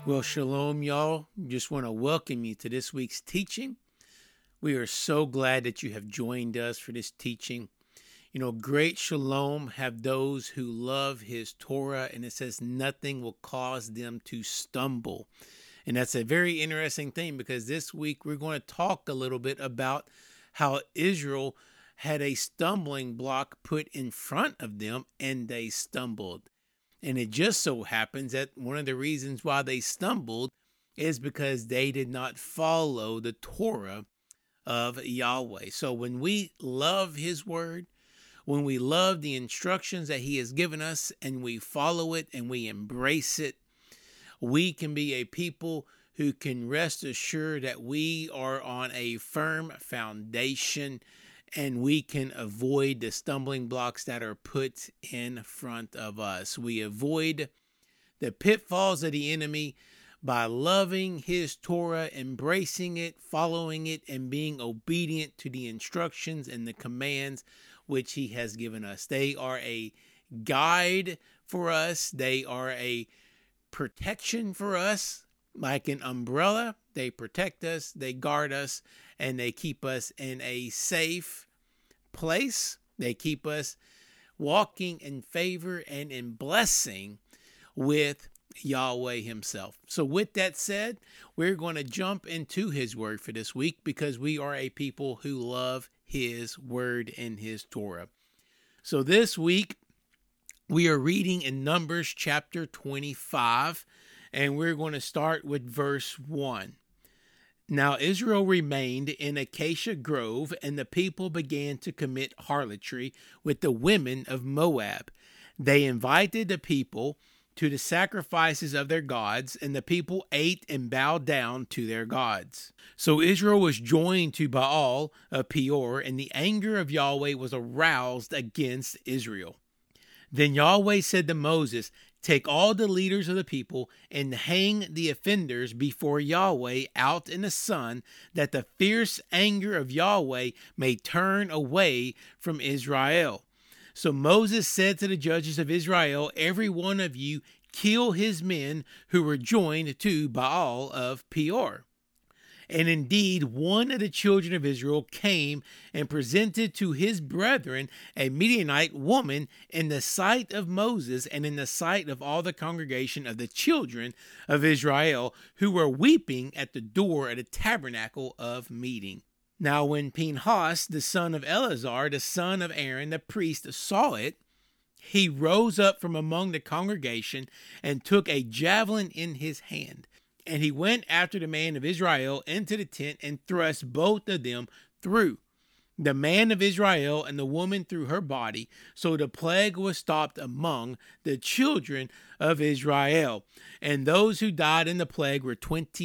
Well, shalom, y'all. Just want to welcome you to this week's teaching. We are so glad that you have joined us for this teaching. You know, great shalom have those who love his Torah, and it says nothing will cause them to stumble. And that's a very interesting thing because this week we're going to talk a little bit about how Israel had a stumbling block put in front of them and they stumbled. And it just so happens that one of the reasons why they stumbled is because they did not follow the Torah of Yahweh. So when we love his word, when we love the instructions that he has given us and we follow it and we embrace it, we can be a people who can rest assured that we are on a firm foundation and we can avoid the stumbling blocks that are put in front of us. We avoid the pitfalls of the enemy by loving his Torah, embracing it, following it, and being obedient to the instructions and the commands which he has given us. They are a guide for us. They are a protection for us. Like an umbrella, they protect us, they guard us, and they keep us in a safe place. They keep us walking in favor and in blessing with Yahweh himself. So with that said, we're going to jump into his word for this week because we are a people who love his word and his Torah. So this week, we are reading in Numbers chapter 25, and we're going to start with verse 1. Now Israel remained in Acacia Grove, and the people began to commit harlotry with the women of Moab. They invited the people to the sacrifices of their gods, and the people ate and bowed down to their gods. So Israel was joined to Baal of Peor, and the anger of Yahweh was aroused against Israel. Then Yahweh said to Moses, "Take all the leaders of the people and hang the offenders before Yahweh out in the sun, that the fierce anger of Yahweh may turn away from Israel." So Moses said to the judges of Israel, "Every one of you kill his men who were joined to Baal of Peor." And indeed, one of the children of Israel came and presented to his brethren a Midianite woman in the sight of Moses and in the sight of all the congregation of the children of Israel, who were weeping at the door of the tabernacle of meeting. Now when Phinehas, the son of Eleazar, the son of Aaron, the priest, saw it, he rose up from among the congregation and took a javelin in his hand. And he went after the man of Israel into the tent and thrust both of them through, the man of Israel and the woman through her body. So the plague was stopped among the children of Israel. And those who died in the plague were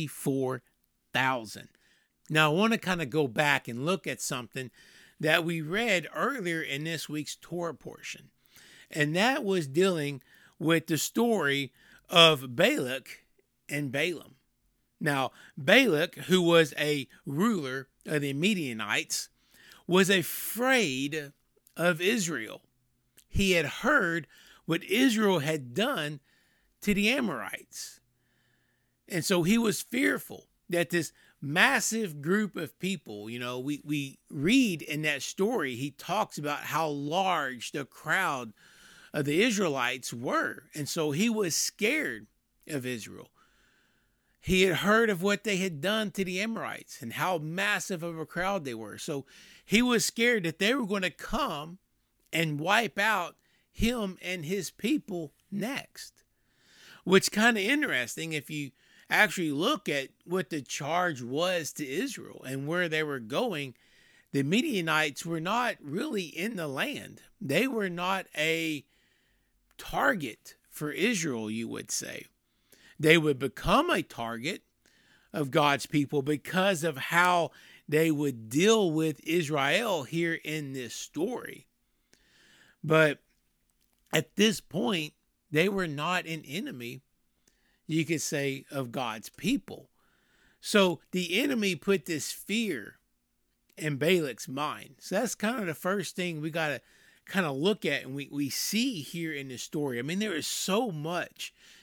24,000. Now I want to kind of go back and look at something that we read earlier in this week's Torah portion. And that was dealing with the story of Balak and Balaam. Now, Balak, who was a ruler of the Midianites, was afraid of Israel. He had heard what Israel had done to the Amorites. And so he was fearful that this massive group of people, we read in that story, he talks about how large the crowd of the Israelites were. And so he was scared of Israel. He had heard of what they had done to the Amorites and how massive of a crowd they were. So he was scared that they were going to come and wipe out him and his people next. Which kind of interesting if you actually look at what the charge was to Israel and where they were going. The Midianites were not really in the land. They were not a target for Israel, you would say. They would become a target of God's people because of how they would deal with Israel here in this story. But at this point, they were not an enemy, you could say, of God's people. So the enemy put this fear in Balak's mind. So that's kind of the first thing we got to kind of look at and we see here in this story. I mean, there is so much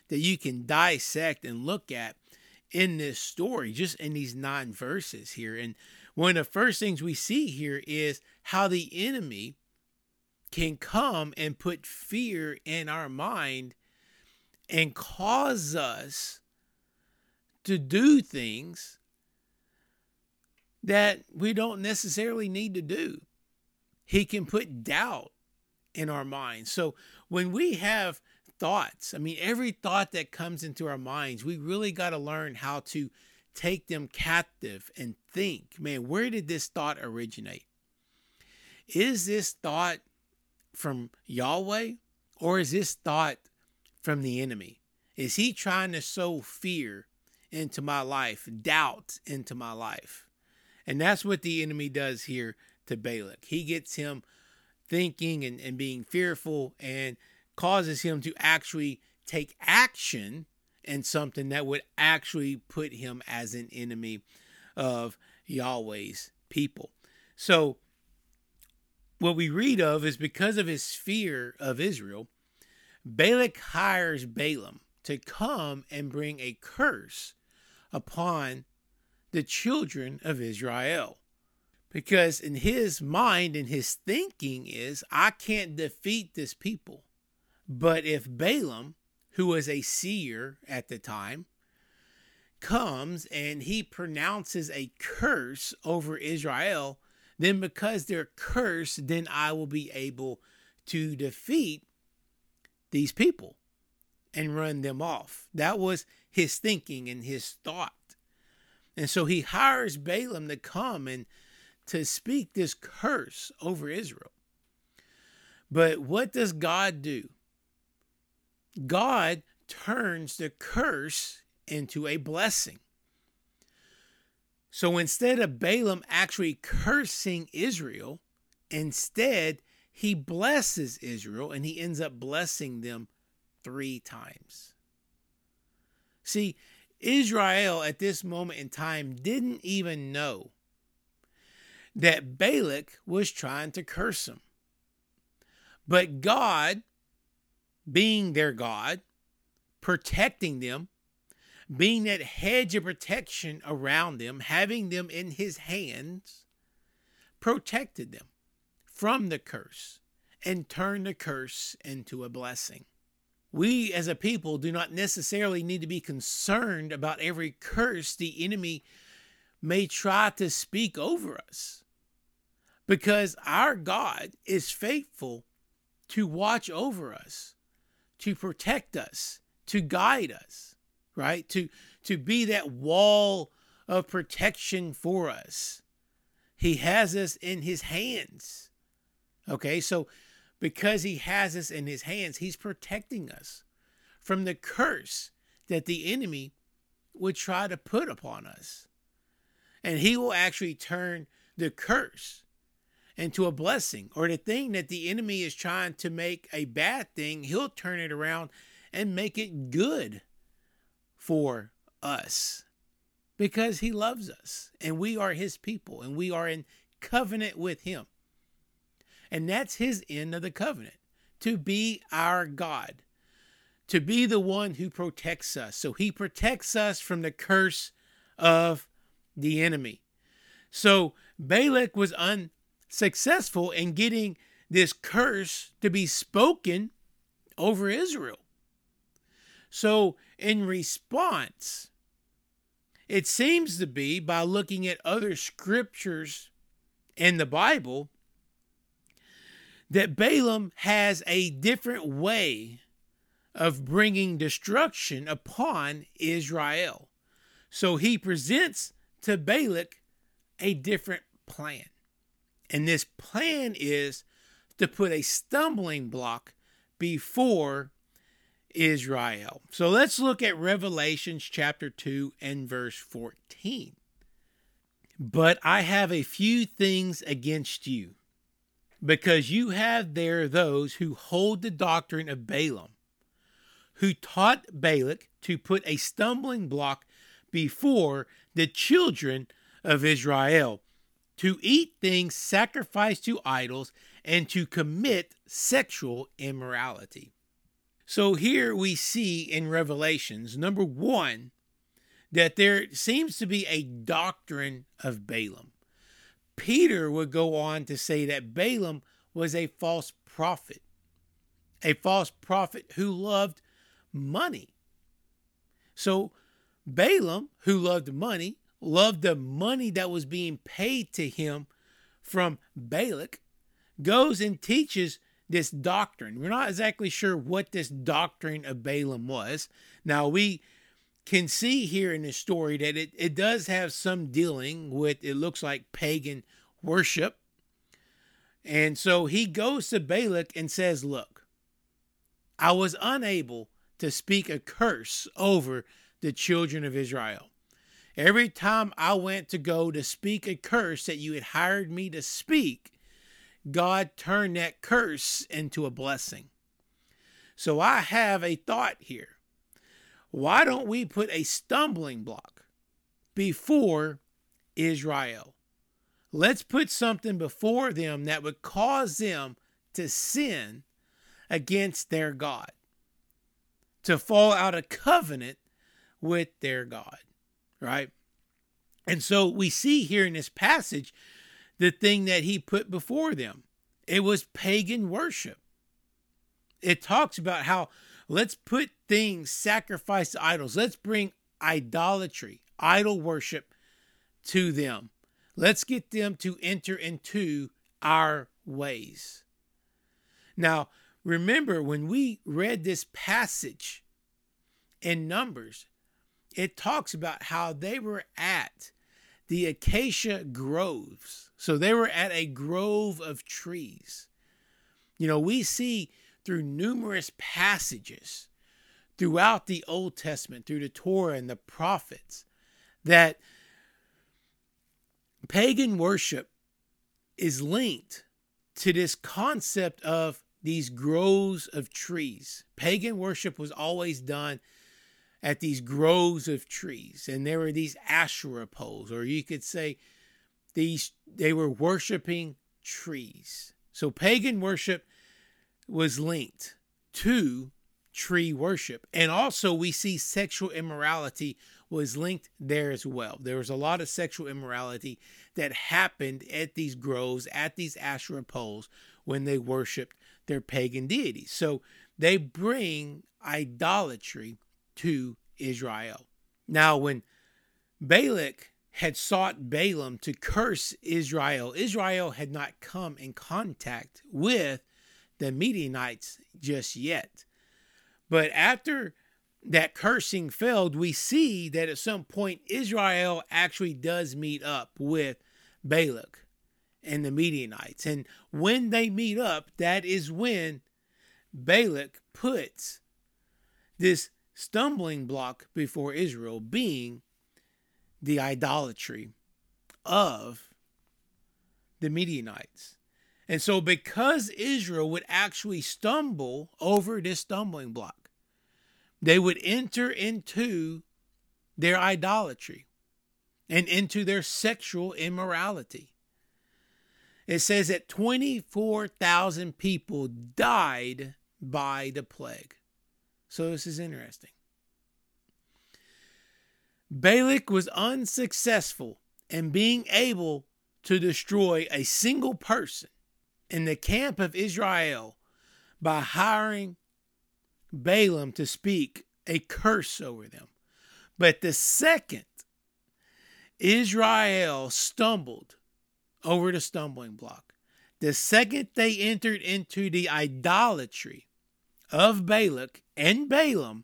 that you can dissect and look at in this story, just in these 9 verses here. And one of the first things we see here is how the enemy can come and put fear in our mind and cause us to do things that we don't necessarily need to do. He can put doubt in our minds. So when we have thoughts, every thought that comes into our minds, we really got to learn how to take them captive and think, man, where did this thought originate? Is this thought from Yahweh, or is this thought from the enemy? Is he trying to sow fear into my life, doubt into my life? And that's what the enemy does here to Balak. He gets him thinking and being fearful, and causes him to actually take action in something that would actually put him as an enemy of Yahweh's people. So what we read of is, because of his fear of Israel, Balak hires Balaam to come and bring a curse upon the children of Israel. Because in his mind and his thinking is, I can't defeat this people. But if Balaam, who was a seer at the time, comes and he pronounces a curse over Israel, then because they're cursed, then I will be able to defeat these people and run them off. That was his thinking and his thought. And so he hires Balaam to come and to speak this curse over Israel. But what does God do? God turns the curse into a blessing. So instead of Balaam actually cursing Israel, instead he blesses Israel, and he ends up blessing them 3 times. See, Israel at this moment in time didn't even know that Balak was trying to curse them. But God, being their God, protecting them, being that hedge of protection around them, having them in his hands, protected them from the curse and turned the curse into a blessing. We as a people do not necessarily need to be concerned about every curse the enemy may try to speak over us, because our God is faithful to watch over us, to protect us, to guide us, right? To be that wall of protection for us. He has us in his hands. Okay, so because he has us in his hands, he's protecting us from the curse that the enemy would try to put upon us. And he will actually turn the curse into a blessing, or the thing that the enemy is trying to make a bad thing, he'll turn it around and make it good for us, because he loves us and we are his people and we are in covenant with him. And that's his end of the covenant, to be our God, to be the one who protects us. So he protects us from the curse of the enemy. So Balak was unsuccessful in getting this curse to be spoken over Israel. So in response, it seems to be, by looking at other scriptures in the Bible, that Balaam has a different way of bringing destruction upon Israel. So he presents to Balak a different plan. And this plan is to put a stumbling block before Israel. So let's look at Revelations chapter 2 and verse 14. But I have a few things against you, because you have there those who hold the doctrine of Balaam, who taught Balak to put a stumbling block before the children of Israel, to eat things sacrificed to idols, and to commit sexual immorality. So here we see in Revelations, number one, that there seems to be a doctrine of Balaam. Peter would go on to say that Balaam was a false prophet who loved money. So Balaam, who loved money, loved the money that was being paid to him from Balak, goes and teaches this doctrine. We're not exactly sure what this doctrine of Balaam was. Now, we can see here in the story that it does have some dealing with, it looks like, pagan worship. And so he goes to Balak and says, look, I was unable to speak a curse over the children of Israel. Every time I went to go to speak a curse that you had hired me to speak, God turned that curse into a blessing. So I have a thought here. Why don't we put a stumbling block before Israel? Let's put something before them that would cause them to sin against their God, to fall out of covenant with their God, right? And so we see here in this passage the thing that he put before them. It was pagan worship. It talks about how let's put things, sacrifice to idols. Let's bring idolatry, idol worship to them. Let's get them to enter into our ways. Now, remember, when we read this passage in Numbers, it talks about how they were at the acacia groves. So they were at a grove of trees. You know, we see through numerous passages throughout the Old Testament, through the Torah and the prophets, that pagan worship is linked to this concept of these groves of trees. Pagan worship was always done at these groves of trees, and there were these Asherah poles, or you could say they were worshiping trees. So pagan worship was linked to tree worship. And also we see sexual immorality was linked there as well. There was a lot of sexual immorality that happened at these groves, at these Asherah poles, when they worshiped their pagan deities. So they bring idolatry to Israel. Now, when Balak had sought Balaam to curse Israel, Israel had not come in contact with the Midianites just yet. But after that cursing failed, we see that at some point Israel actually does meet up with Balak and the Midianites. And when they meet up, that is when Balak puts this stumbling block before Israel, being the idolatry of the Midianites. And so because Israel would actually stumble over this stumbling block, they would enter into their idolatry and into their sexual immorality. It says that 24,000 people died by the plague. So this is interesting. Balak was unsuccessful in being able to destroy a single person in the camp of Israel by hiring Balaam to speak a curse over them. But the second Israel stumbled over the stumbling block, the second they entered into the idolatry of Balak and Balaam,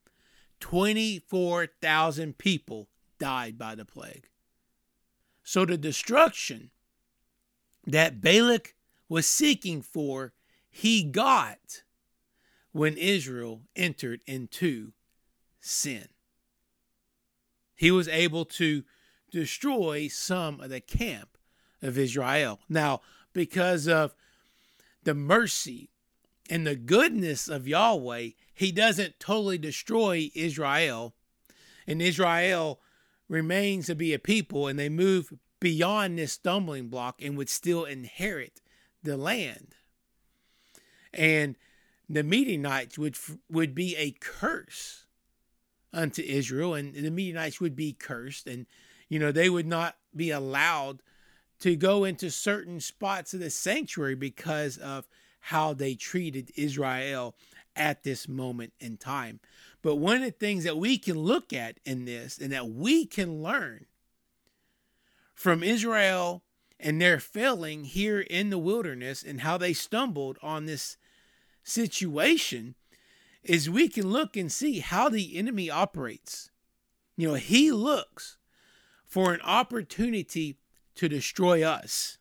24,000 people died by the plague. So the destruction that Balak was seeking for, he got when Israel entered into sin. He was able to destroy some of the camp of Israel. Now, because of the mercy and the goodness of Yahweh, he doesn't totally destroy Israel. And Israel remains to be a people, and they move beyond this stumbling block and would still inherit the land. And the Midianites would be a curse unto Israel, and the Midianites would be cursed, and they would not be allowed to go into certain spots of the sanctuary because of how they treated Israel at this moment in time. But one of the things that we can look at in this, and that we can learn from Israel and their failing here in the wilderness and how they stumbled on this situation, is we can look and see how the enemy operates. He looks for an opportunity to destroy us.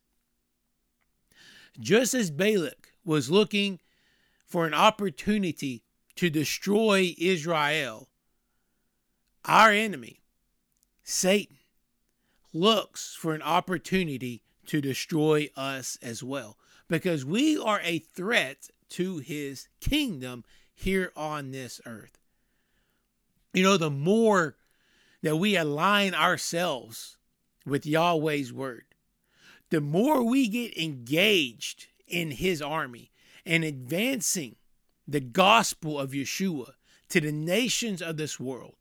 Just as Balak was looking for an opportunity to destroy Israel, our enemy, Satan, looks for an opportunity to destroy us as well, because we are a threat to his kingdom here on this earth. The more that we align ourselves with Yahweh's word, the more we get engaged in his army and advancing the gospel of Yeshua to the nations of this world,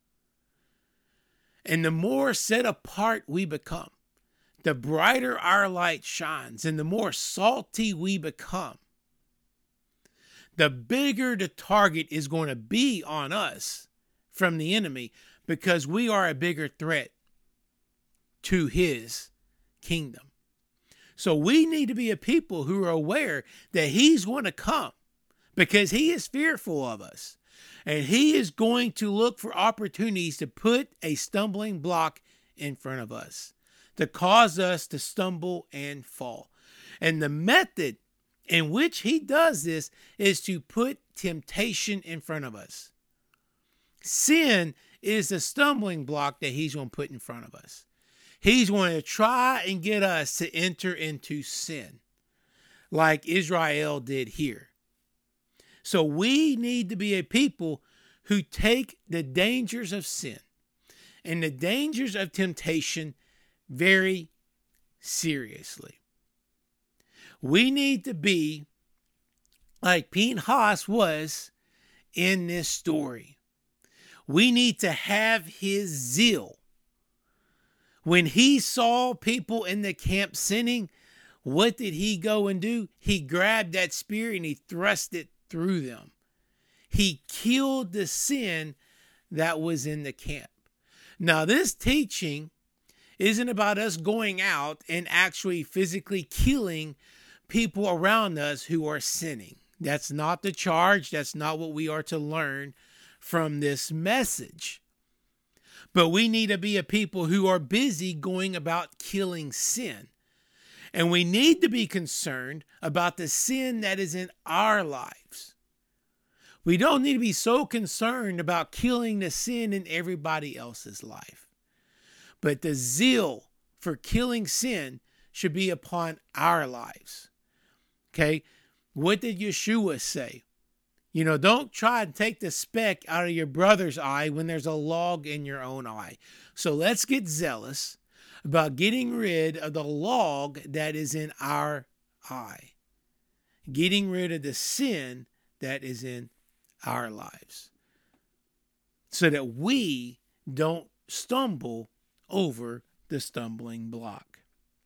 and the more set apart we become, the brighter our light shines, and the more salty we become, the bigger the target is going to be on us from the enemy, because we are a bigger threat to his kingdom. So we need to be a people who are aware that he's going to come, because he is fearful of us. And he is going to look for opportunities to put a stumbling block in front of us, to cause us to stumble and fall. And the method in which he does this is to put temptation in front of us. Sin is the stumbling block that he's going to put in front of us. He's going to try and get us to enter into sin, like Israel did here. So we need to be a people who take the dangers of sin and the dangers of temptation very seriously. We need to be like Pinchas was in this story. We need to have his zeal. When he saw people in the camp sinning, what did he go and do? He grabbed that spear and he thrust it through them. He killed the sin that was in the camp. Now, this teaching isn't about us going out and actually physically killing people around us who are sinning. That's not the charge. That's not what we are to learn from this message. But we need to be a people who are busy going about killing sin. And we need to be concerned about the sin that is in our lives. We don't need to be so concerned about killing the sin in everybody else's life. But the zeal for killing sin should be upon our lives. Okay? What did Yeshua say? Don't try and take the speck out of your brother's eye when there's a log in your own eye. So let's get zealous about getting rid of the log that is in our eye. Getting rid of the sin that is in our lives. So that we don't stumble over the stumbling block.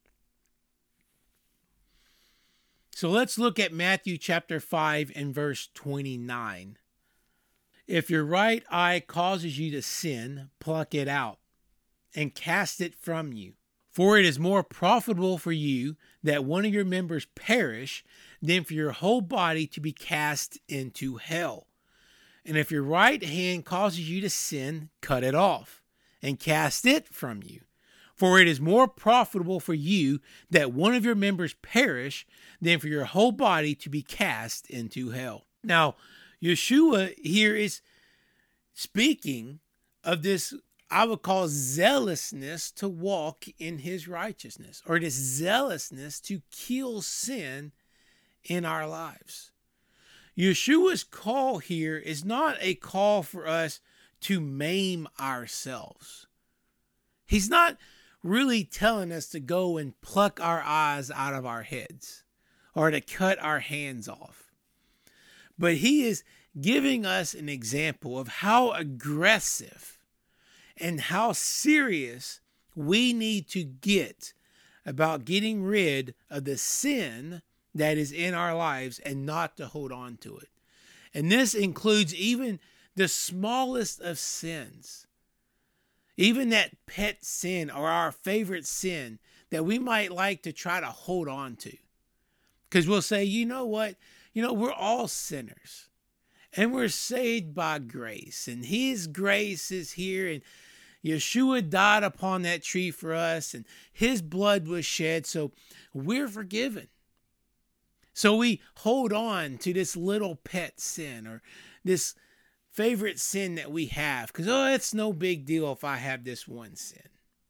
So let's look at Matthew chapter 5 and verse 29. If your right eye causes you to sin, pluck it out and cast it from you. For it is more profitable for you that one of your members perish than for your whole body to be cast into hell. And if your right hand causes you to sin, cut it off and cast it from you. For it is more profitable for you that one of your members perish than for your whole body to be cast into hell. Now, Yeshua here is speaking of this, I would call, zealousness to walk in his righteousness, or this zealousness to kill sin in our lives. Yeshua's call here is not a call for us to maim ourselves. He's not really telling us to go and pluck our eyes out of our heads or to cut our hands off. But he is giving us an example of how aggressive and how serious we need to get about getting rid of the sin that is in our lives and not to hold on to it. And this includes even the smallest of sins, even that pet sin or our favorite sin that we might like to try to hold on to. Because we'll say, you know what? We're all sinners and we're saved by grace, and his grace is here, and Yeshua died upon that tree for us, and his blood was shed, so we're forgiven. So we hold on to this little pet sin or this favorite sin that we have because, it's no big deal if I have this one sin.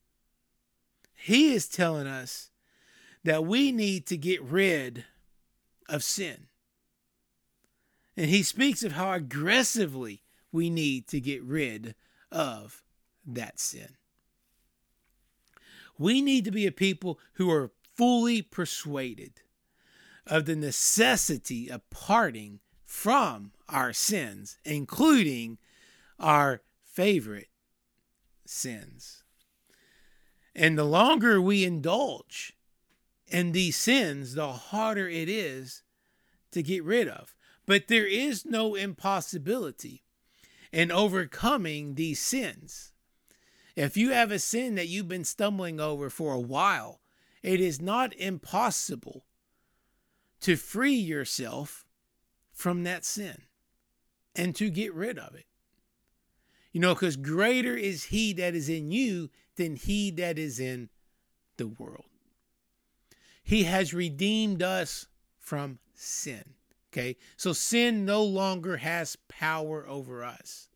He is telling us that we need to get rid of sin. And he speaks of how aggressively we need to get rid of that sin. We need to be a people who are fully persuaded of the necessity of parting from our sins, including our favorite sins. And the longer we indulge in these sins, the harder it is to get rid of. But there is no impossibility in overcoming these sins. If you have a sin that you've been stumbling over for a while, it is not impossible to free yourself from that sin and to get rid of it. Because greater is he that is in you than he that is in the world. He has redeemed us from sin. Okay, so sin no longer has power over us.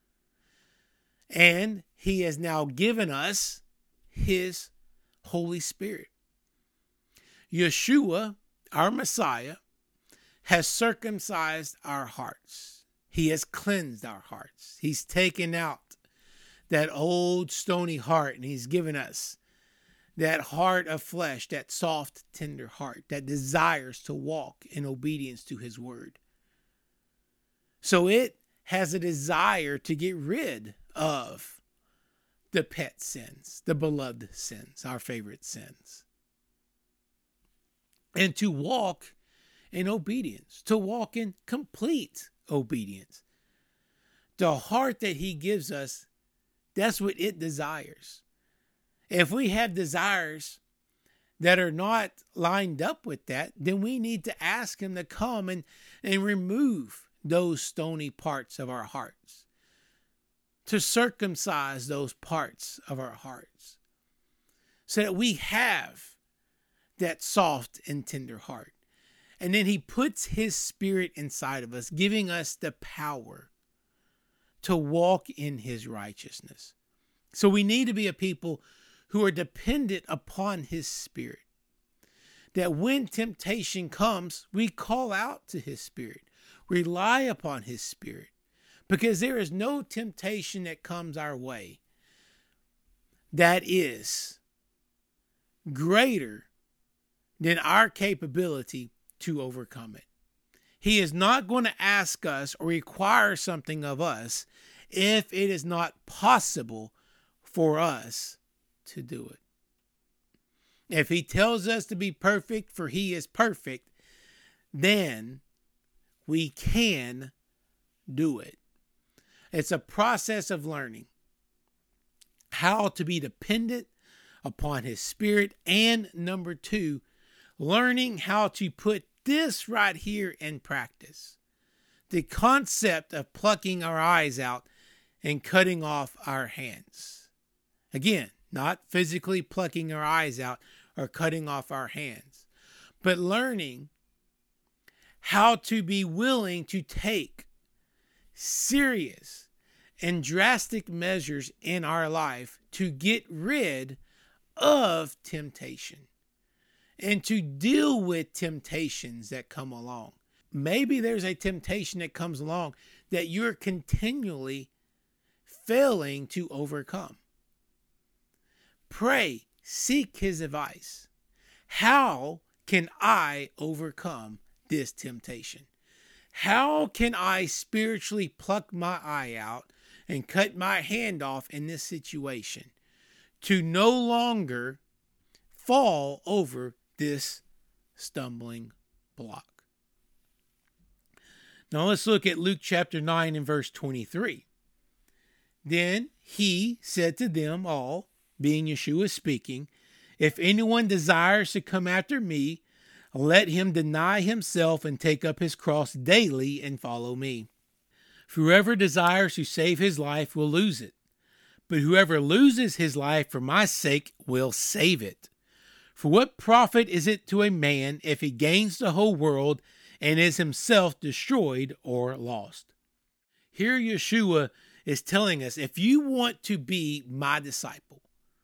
And he has now given us his Holy Spirit. Yeshua, our Messiah, has circumcised our hearts. He has cleansed our hearts. He's taken out that old stony heart, and he's given us that heart of flesh, that soft, tender heart that desires to walk in obedience to his word. So it has a desire to get rid of the pet sins, the beloved sins, our favorite sins, and to walk in obedience, to walk in complete obedience. The heart that he gives us, that's what it desires. If we have desires that are not lined up with that, then we need to ask him to come and remove those stony parts of our hearts, to circumcise those parts of our hearts, so that we have that soft and tender heart. And then he puts his spirit inside of us, giving us the power to walk in his righteousness. So we need to be a people who are dependent upon his spirit. That when temptation comes, we call out to his spirit, rely upon his spirit, because there is no temptation that comes our way that is greater than our capability to overcome it. He is not going to ask us or require something of us if it is not possible for us to do it. If he tells us to be perfect, for he is perfect, then we can do it. It's a process of learning how to be dependent upon his spirit. And number two, learning how to put this right here in practice. The concept of plucking our eyes out and cutting off our hands. Again, not physically plucking our eyes out or cutting off our hands, but learning how to be willing to take serious and drastic measures in our life to get rid of temptation and to deal with temptations that come along. Maybe there's a temptation that comes along that you're continually failing to overcome. Pray, seek his advice. How can I overcome this temptation? How can I spiritually pluck my eye out and cut my hand off in this situation to no longer fall over this stumbling block? Now let's look at Luke chapter 9 and verse 23. Then he said to them all, being Yeshua speaking, if anyone desires to come after me, let him deny himself and take up his cross daily and follow me. For whoever desires to save his life will lose it, but whoever loses his life for my sake will save it. For what profit is it to a man if he gains the whole world and is himself destroyed or lost? Here Yeshua is telling us, if you want to be my disciple,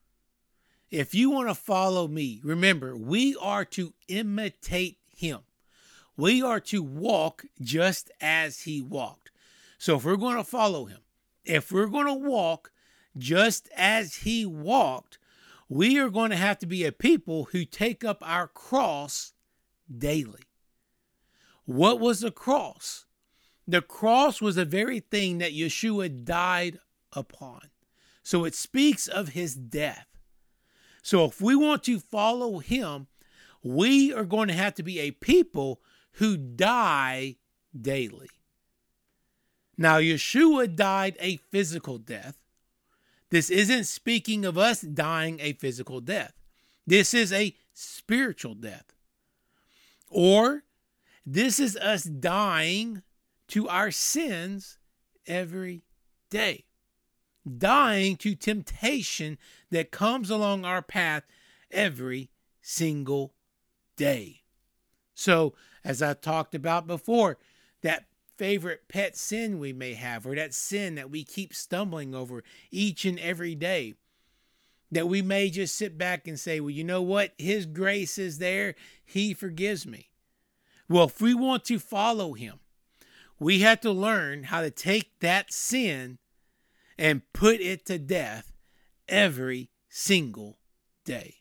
if you want to follow me, remember, we are to imitate him. We are to walk just as he walked. So if we're going to follow him, if we're going to walk just as he walked, we are going to have to be a people who take up our cross daily. What was the cross? The cross was the very thing that Yeshua died upon. So it speaks of his death. So if we want to follow him, we are going to have to be a people who die daily. Now, Yeshua died a physical death. This isn't speaking of us dying a physical death. This is a spiritual death. Or this is us dying to our sins every day. Dying to temptation that comes along our path every single day. So, as I talked about before, that favorite pet sin we may have, or that sin that we keep stumbling over each and every day, that we may just sit back and say, well, you know what? His grace is there. He forgives me. Well, if we want to follow him, we have to learn how to take that sin and put it to death every single day.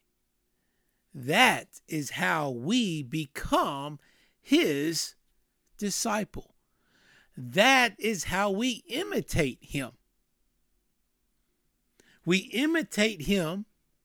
That is how we become his disciple. That is how we imitate him. We imitate him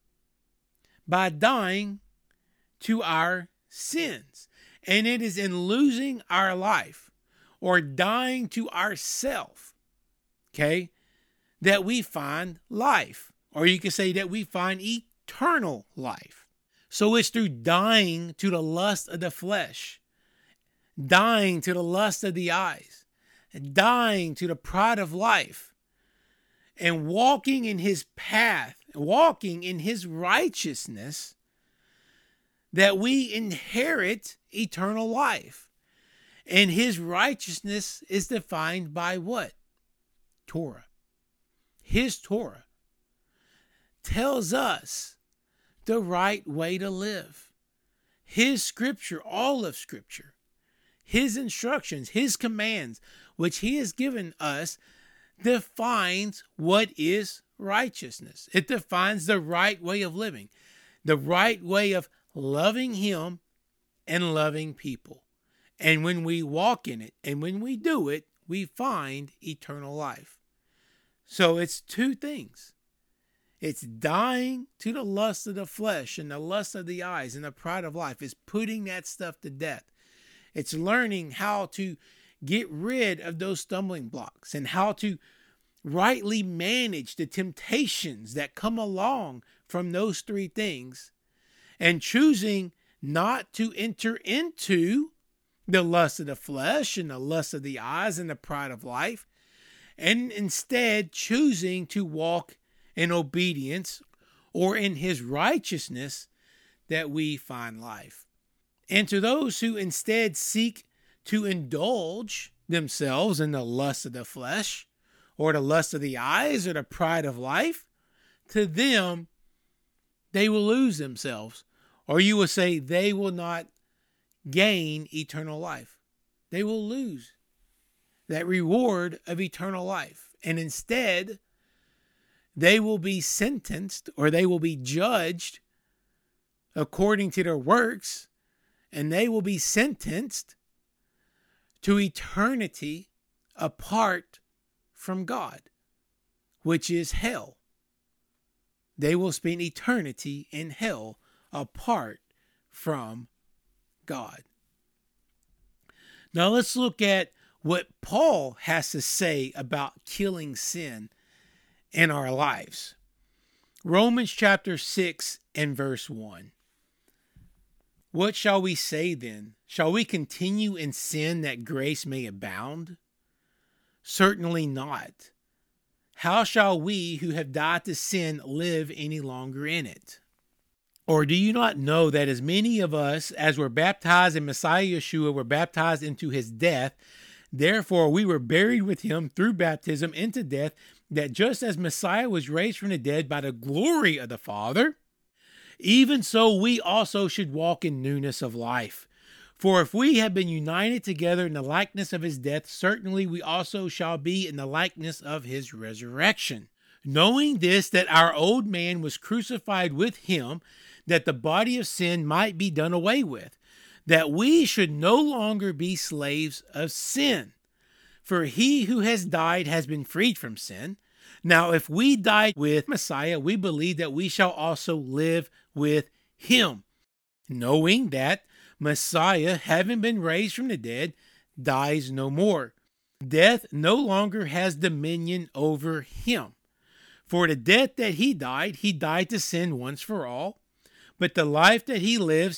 by dying to our sins. And it is in losing our life or dying to ourself, okay, that we find life. Or you could say that we find eternal life. So it's through dying to the lust of the flesh, dying to the lust of the eyes, dying to the pride of life, and walking in his path, walking in his righteousness, that we inherit eternal life. And his righteousness is defined by what? Torah. His Torah tells us the right way to live. His scripture, all of scripture, his instructions, his commands, which he has given us, defines what is righteousness. It defines the right way of living, the right way of loving him and loving people. And when we walk in it and when we do it, we find eternal life. So it's two things. It's dying to the lust of the flesh and the lust of the eyes and the pride of life. It's putting that stuff to death. It's learning how to get rid of those stumbling blocks and how to rightly manage the temptations that come along from those three things, and choosing not to enter into the lust of the flesh and the lust of the eyes and the pride of life, and instead choosing to walk in obedience or in his righteousness, that we find life. And to those who instead seek to indulge themselves in the lust of the flesh or the lust of the eyes or the pride of life, to them, they will lose themselves. Or you will say they will not gain eternal life. They will lose that reward of eternal life. And instead, they will be sentenced, or they will be judged according to their works, and they will be sentenced to eternity apart from God, which is hell. They will spend eternity in hell apart from God. Now let's look at what Paul has to say about killing sin in our lives. Romans chapter 6 and verse 1. What shall we say then? Shall we continue in sin that grace may abound? Certainly not. How shall we who have died to sin live any longer in it? Or do you not know that as many of us as were baptized in Messiah Yeshua were baptized into his death, therefore we were buried with him through baptism into death, that just as Messiah was raised from the dead by the glory of the Father, even so we also should walk in newness of life. For if we have been united together in the likeness of his death, certainly we also shall be in the likeness of his resurrection. Knowing this, that our old man was crucified with him, that the body of sin might be done away with, that we should no longer be slaves of sin. For he who has died has been freed from sin. Now, if we died with Messiah, we believe that we shall also live with him, knowing that Messiah, having been raised from the dead, dies no more. Death no longer has dominion over him. For the death that he died to sin once for all, but the life that he lives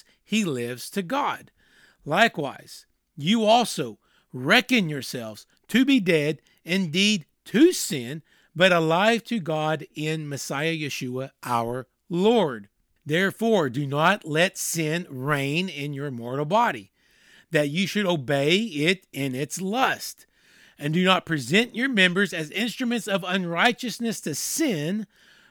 to God. Likewise, you also reckon yourselves to be dead indeed to sin, but alive to God in Messiah Yeshua our Lord. Therefore, do not let sin reign in your mortal body, that you should obey it in its lust. And do not present your members as instruments of unrighteousness to sin,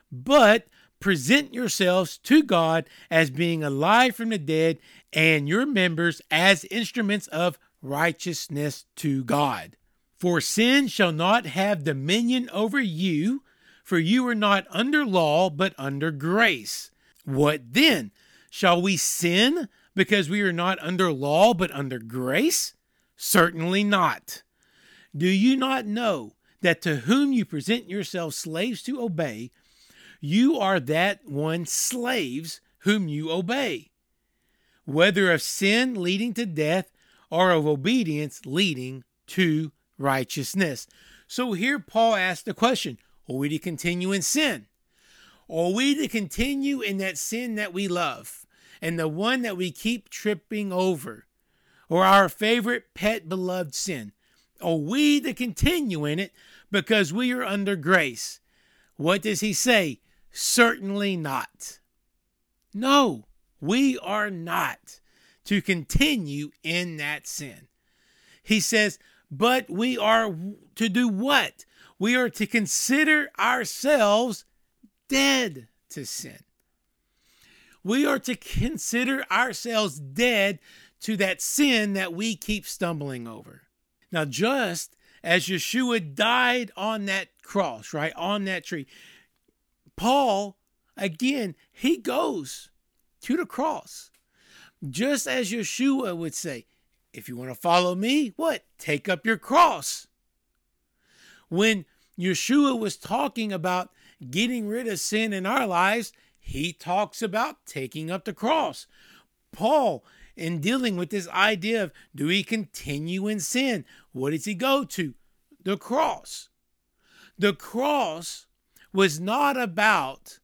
but present yourselves to God as being alive from the dead, and your members as instruments of righteousness to God. For sin shall not have dominion over you, for you are not under law, but under grace. What then? Shall we sin because we are not under law, but under grace? Certainly not. Do you not know that to whom you present yourselves slaves to obey, you are that one slaves whom you obey, whether of sin leading to death or of obedience leading to righteousness? So here Paul asks the question, are we to continue in sin? Are we to continue in that sin that we love and the one that we keep tripping over, or our favorite pet beloved sin? Are we to continue in it because we are under grace? What does he say? Certainly not. No, we are not to continue in that sin. He says, but we are to do what? We are to consider ourselves dead to sin. We are to consider ourselves dead to that sin that we keep stumbling over. Now, just as Yeshua died on that cross, right, on that tree, Paul, again, he goes to the cross. Just as Yeshua would say, if you want to follow me, what? Take up your cross. When Yeshua was talking about getting rid of sin in our lives, he talks about taking up the cross. Paul, in dealing with this idea of do we continue in sin, what does he go to? The cross. The cross was not about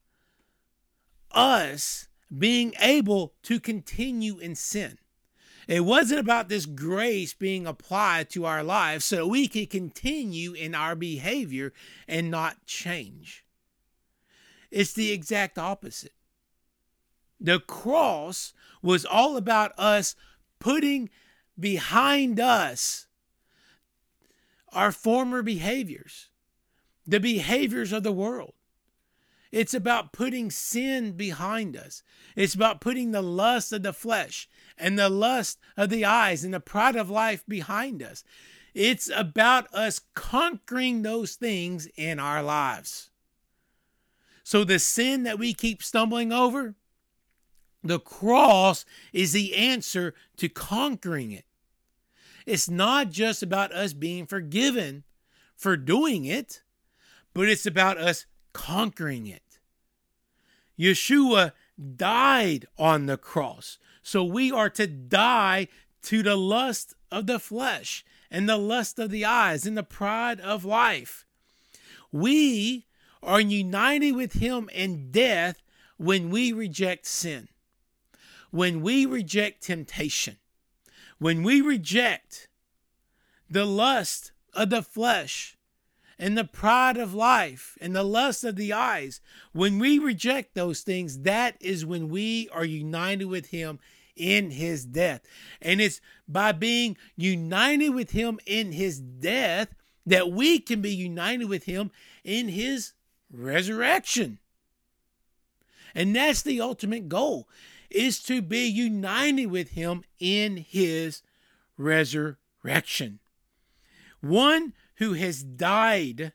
us being able to continue in sin. It wasn't about this grace being applied to our lives so we could continue in our behavior and not change. It's the exact opposite. The cross was all about us putting behind us our former behaviors, the behaviors of the world. It's about putting sin behind us. It's about putting the lust of the flesh and the lust of the eyes and the pride of life behind us. It's about us conquering those things in our lives. So the sin that we keep stumbling over, the cross is the answer to conquering it. it's not just about us being forgiven for doing it, but it's about us conquering it. Yeshua died on the cross. So we are to die to the lust of the flesh and the lust of the eyes and the pride of life. We are united with him in death when we reject sin, when we reject temptation, when we reject the lust of the flesh and the pride of life and the lust of the eyes. When we reject those things, that is when we are united with him in his death. And it's by being united with him in his death that we can be united with him in his resurrection. And that's the ultimate goal, is to be united with him in his resurrection. One who has died,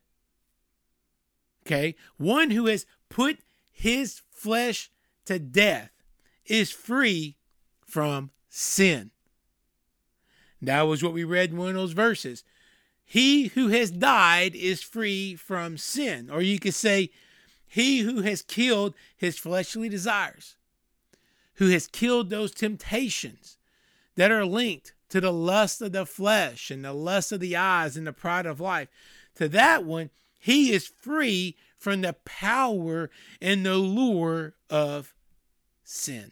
one who has put his flesh to death is free from sin. That was what we read in one of those verses. He who has died is free from sin. Or you could say, he who has killed his fleshly desires, who has killed those temptations that are linked to the lust of the flesh and the lust of the eyes and the pride of life, to that one, he is free from the power and the lure of sin.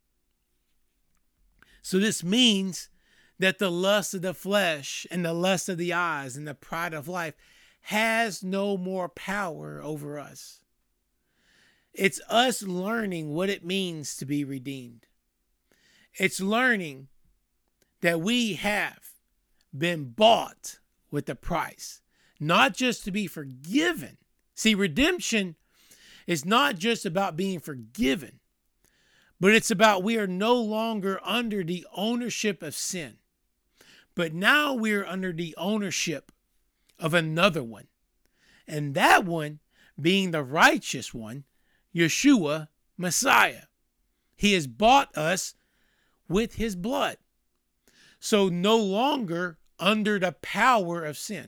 So this means that the lust of the flesh and the lust of the eyes and the pride of life has no more power over us. It's us learning what it means to be redeemed. It's learning that we have been bought with a price, not just to be forgiven. See, redemption is not just about being forgiven, but it's about we are no longer under the ownership of sin, but now we are under the ownership of another one, and that one being the righteous one, Yeshua, Messiah. He has bought us with his blood. So no longer under the power of sin.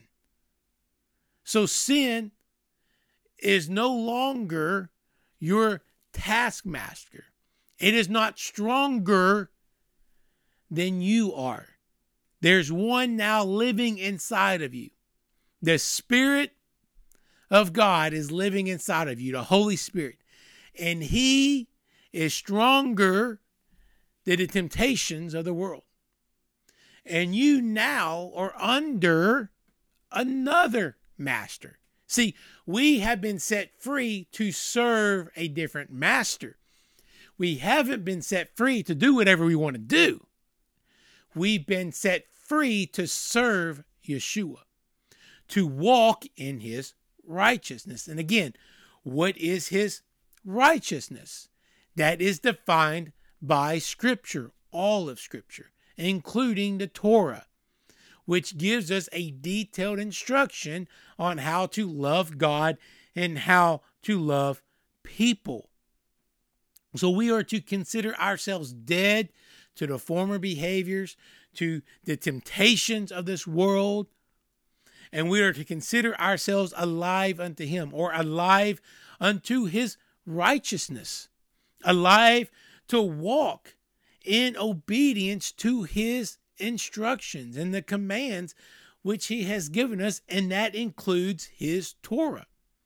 So sin is no longer your taskmaster. It is not stronger than you are. There's one now living inside of you. The Spirit of God is living inside of you, the Holy Spirit. And he is stronger than the temptations of the world. And you now are under another master. See, we have been set free to serve a different master. We haven't been set free to do whatever we want to do. We've been set free to serve Yeshua, to walk in his righteousness. And again, what is his righteousness? That is defined by Scripture, all of Scripture, including the Torah, which gives us a detailed instruction on how to love God and how to love people. So we are to consider ourselves dead to the former behaviors, to the temptations of this world, and we are to consider ourselves alive unto him, or alive unto his righteousness, alive to walk in obedience to his instructions and the commands which he has given us, and that includes his Torah.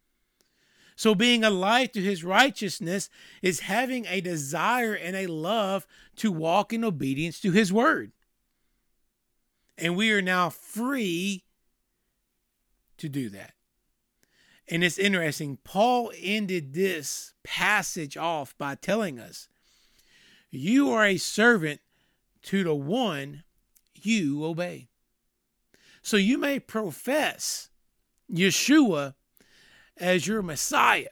So being alive to his righteousness is having a desire and a love to walk in obedience to his word. And we are now free to do that. And it's interesting, Paul ended this passage off by telling us, you are a servant to the one you obey. So you may profess Yeshua as your Messiah,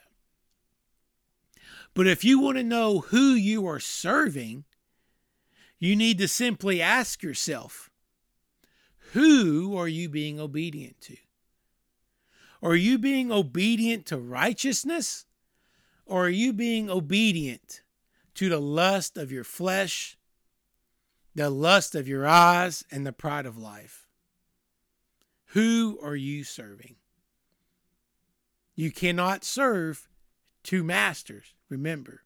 but if you want to know who you are serving, you need to simply ask yourself, who are you being obedient to? Are you being obedient to righteousness, or are you being obedient to the lust of your flesh, the lust of your eyes, and the pride of life. Who are you serving? You cannot serve two masters, remember.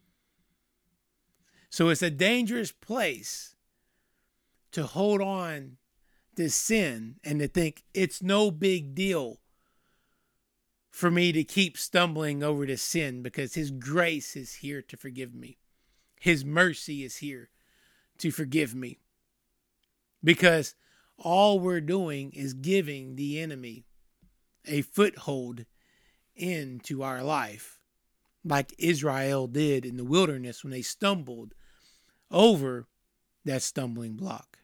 So it's a dangerous place to hold on to sin and to think it's no big deal for me to keep stumbling over to sin because His grace is here to forgive me. His mercy is here to forgive me. Because all we're doing is giving the enemy a foothold into our life, like Israel did in the wilderness when they stumbled over that stumbling block.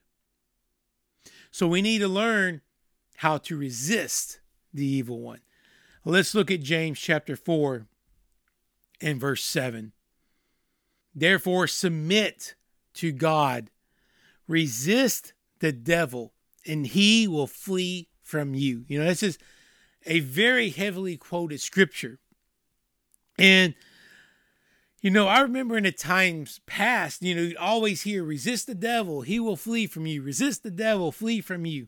So we need to learn how to resist the evil one. Let's look at James chapter 4 and verse 7. Therefore, submit to God, resist the devil, and he will flee from you. You know, this is a very heavily quoted scripture. And, you know, I remember in the times past, you know, you'd always hear, resist the devil, he will flee from you. Resist the devil, flee from you.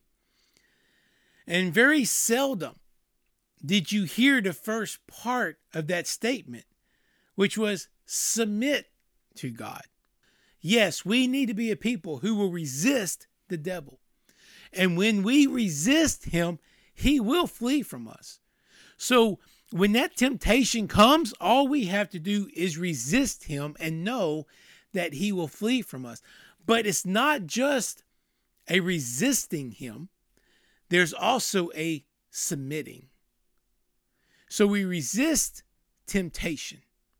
And very seldom did you hear the first part of that statement, which was submit to God. Yes, we need to be a people who will resist the devil. And when we resist him, he will flee from us. So when that temptation comes, all we have to do is resist him and know that he will flee from us. But it's not just a resisting him. There's also a submitting. So we resist temptation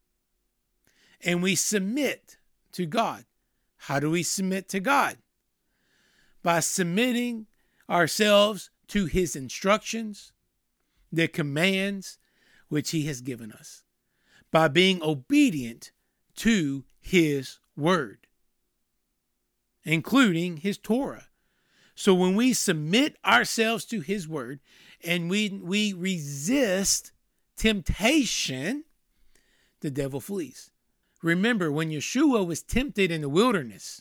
and we submit to God. How do we submit to God? By submitting ourselves to his instructions, the commands which he has given us, by being obedient to his word, including his Torah. So when we submit ourselves to his word and we resist temptation, the devil flees. Remember, when Yeshua was tempted in the wilderness,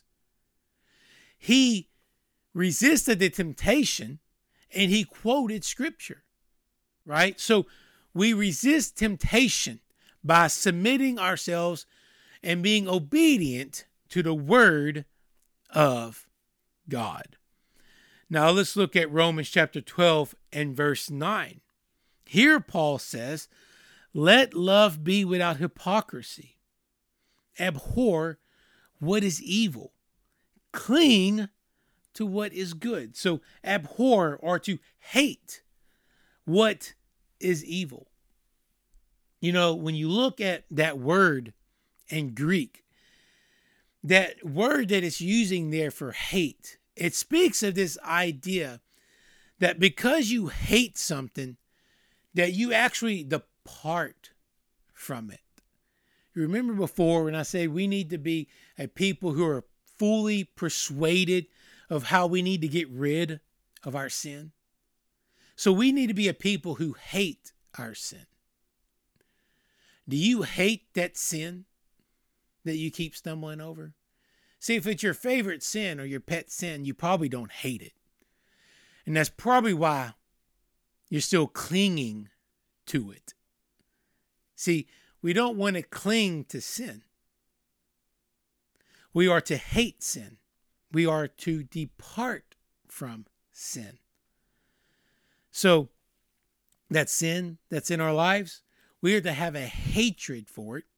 he resisted the temptation and he quoted scripture, right? So we resist temptation by submitting ourselves and being obedient to the word of God. Now let's look at Romans chapter 12 and verse 9. Here Paul says, let love be without hypocrisy. Abhor what is evil. Cling to what is good. So abhor, or to hate, what is evil. You know, when you look at that word in Greek, that word that it's using there for hate, it speaks of this idea that because you hate something, that you actually depart from it. You remember before when I said we need to be a people who are fully persuaded of how we need to get rid of our sin? So we need to be a people who hate our sin. Do you hate that sin that you keep stumbling over? See, if it's your favorite sin or your pet sin, you probably don't hate it. And that's probably why you're still clinging to it. See, we don't want to cling to sin. We are to hate sin. We are to depart from sin. So that sin that's in our lives, we are to have a hatred for it.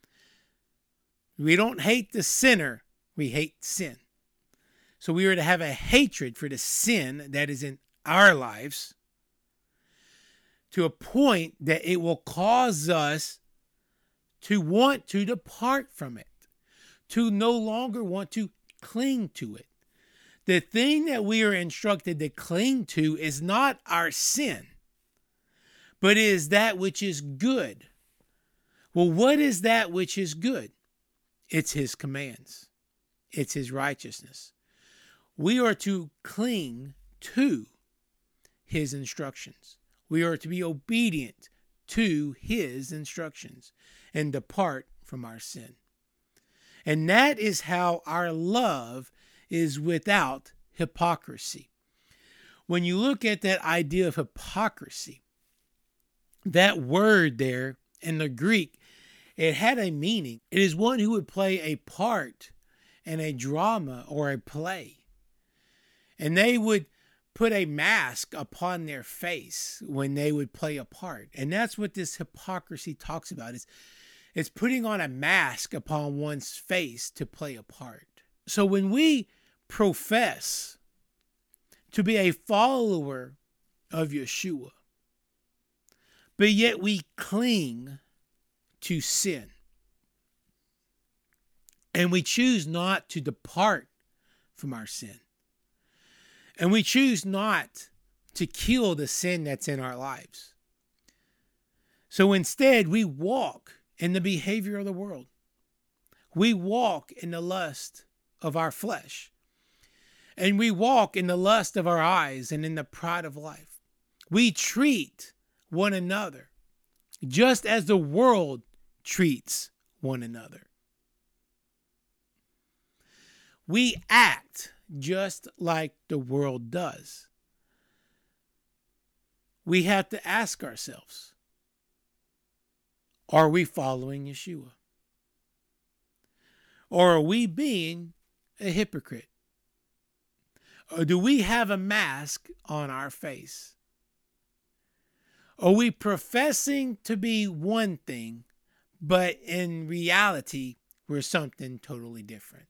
We don't hate the sinner, we hate sin. So we are to have a hatred for the sin that is in our lives to a point that it will cause us to want to depart from it, to no longer want to cling to it. The thing that we are instructed to cling to is not our sin, but it is that which is good. Well, what is that which is good? It's his commands. It's his righteousness. We are to cling to his instructions. We are to be obedient to his instructions and depart from our sin. And that is how our love is without hypocrisy. When you look at that idea of hypocrisy, that word there in the Greek, it had a meaning. It is one who would play a part in a drama or a play. And they would put a mask upon their face when they would play a part. And that's what this hypocrisy talks about. It's putting on a mask upon one's face to play a part. So when we profess to be a follower of Yeshua, but yet we cling to sin, and we choose not to depart from our sin, and we choose not to kill the sin that's in our lives. So instead, we walk in the behavior of the world. We walk in the lust of our flesh. And we walk in the lust of our eyes and in the pride of life. We treat one another just as the world treats one another. We act just like the world does. We have to ask ourselves, are we following Yeshua? Or are we being a hypocrite? Or do we have a mask on our face? Are we professing to be one thing, but in reality, we're something totally different?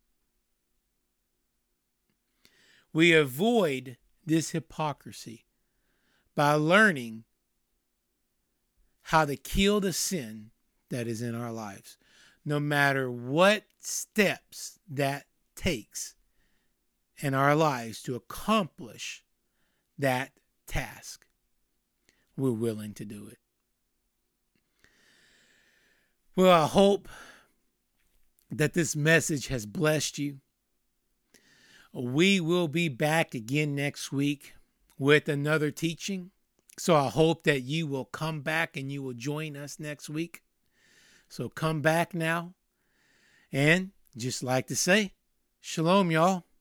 We avoid this hypocrisy by learning how to kill the sin that is in our lives, no matter what steps that takes in our lives to accomplish that task. We're willing to do it. Well, I hope that this message has blessed you. We will be back again next week with another teaching. So I hope that you will come back and you will join us next week. So come back now. And just like to say, shalom, y'all.